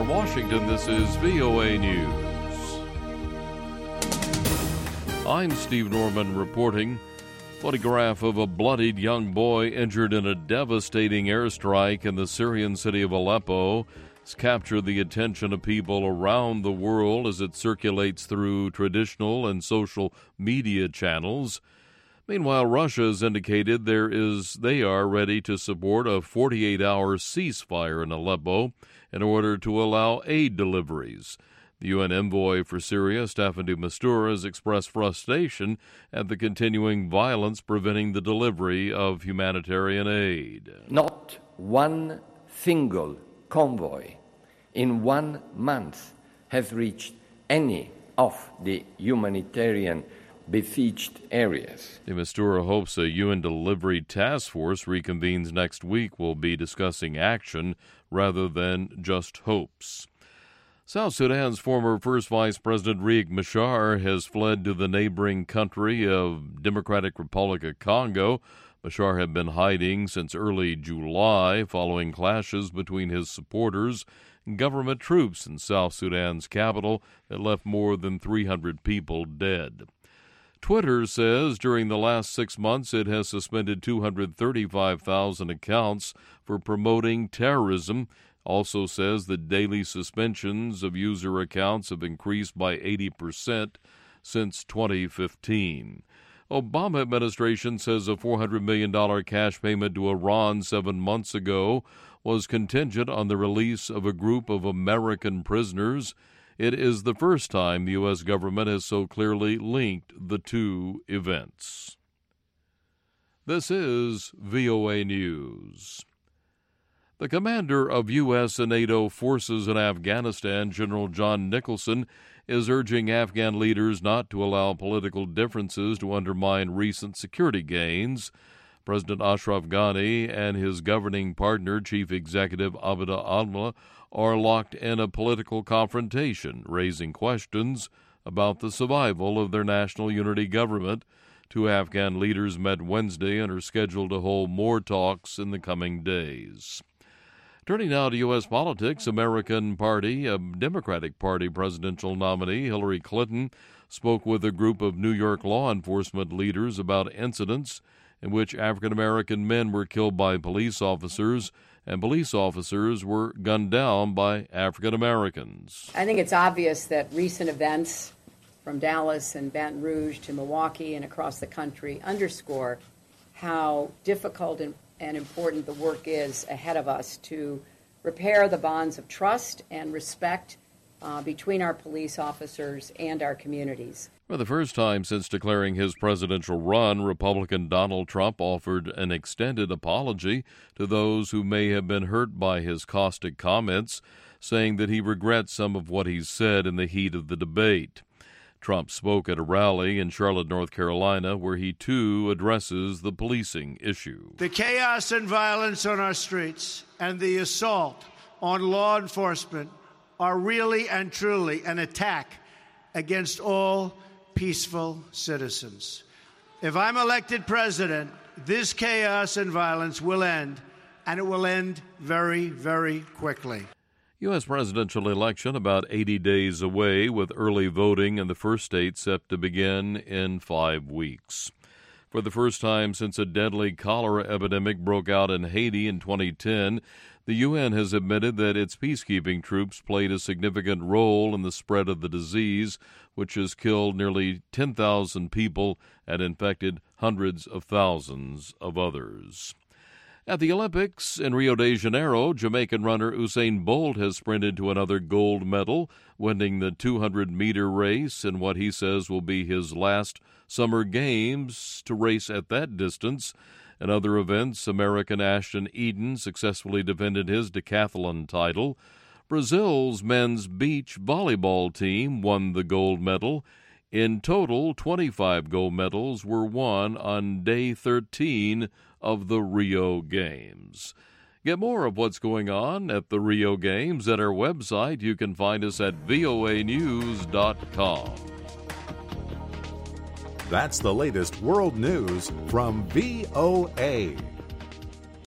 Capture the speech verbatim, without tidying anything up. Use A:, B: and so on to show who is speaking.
A: From Washington, this is V O A News. I'm Steve Norman reporting. Photograph of a bloodied young boy injured in a devastating airstrike in the Syrian city of Aleppo has captured the attention of people around the world as it circulates through traditional and social media channels. Meanwhile, Russia has indicated there is they are ready to support a forty-eight hour ceasefire in Aleppo in order to allow aid deliveries. The U N envoy for Syria, Staffan de Mistura, has expressed frustration at the continuing violence preventing the delivery of humanitarian aid.
B: Not one single convoy in one month has reached any of the humanitarian besieged areas.
A: De Mistura hopes a U N delivery task force reconvenes next week will be discussing action rather than just hopes. South Sudan's former First Vice President Riek Machar has fled to the neighboring country of Democratic Republic of Congo. Machar had been hiding since early July following clashes between his supporters and government troops in South Sudan's capital that left more than three hundred people dead. Twitter says during the last six months it has suspended two hundred thirty-five thousand accounts for promoting terrorism. Also says that daily suspensions of user accounts have increased by eighty percent since twenty fifteen. Obama administration says a four hundred million dollars cash payment to Iran seven months ago was contingent on the release of a group of American prisoners. It is the first time the U S government has so clearly linked the two events. This is V O A News. The commander of U S and NATO forces in Afghanistan, General John Nicholson, is urging Afghan leaders not to allow political differences to undermine recent security gains. President Ashraf Ghani and his governing partner, Chief Executive Abdullah Abdullah, are locked in a political confrontation, raising questions about the survival of their national unity government. Two Afghan leaders met Wednesday and are scheduled to hold more talks in the coming days. Turning now to U S politics, American Party, a Democratic Party presidential nominee, Hillary Clinton, spoke with a group of New York law enforcement leaders about incidents in which African-American men were killed by police officers and police officers were gunned down by African-Americans.
C: I think it's obvious that recent events from Dallas and Baton Rouge to Milwaukee and across the country underscore how difficult and and important the work is ahead of us to repair the bonds of trust and respect uh, between our police officers and our communities.
A: For the first time since declaring his presidential run, Republican Donald Trump offered an extended apology to those who may have been hurt by his caustic comments, saying that he regrets some of what he said in the heat of the debate. Trump spoke at a rally in Charlotte, North Carolina, where he, too, addresses the policing issue.
D: The chaos and violence on our streets and the assault on law enforcement are really and truly an attack against all peaceful citizens. If I'm elected president, this chaos and violence will end, and it will end very, very quickly.
A: U S presidential election about eighty days away, with early voting in the first state set to begin in five weeks. For the first time since a deadly cholera epidemic broke out in Haiti in twenty ten, the U N has admitted that its peacekeeping troops played a significant role in the spread of the disease, which has killed nearly ten thousand people and infected hundreds of thousands of others. At the Olympics in Rio de Janeiro, Jamaican runner Usain Bolt has sprinted to another gold medal, winning the two hundred meter race in what he says will be his last Summer Games to race at that distance. In other events, American Ashton Eden successfully defended his decathlon title. Brazil's men's beach volleyball team won the gold medal. In total, twenty-five gold medals were won on day thirteen of the Rio Games. Get more of what's going on at the Rio Games at our website. You can find us at V O A news dot com.
E: That's the latest world news from V O A.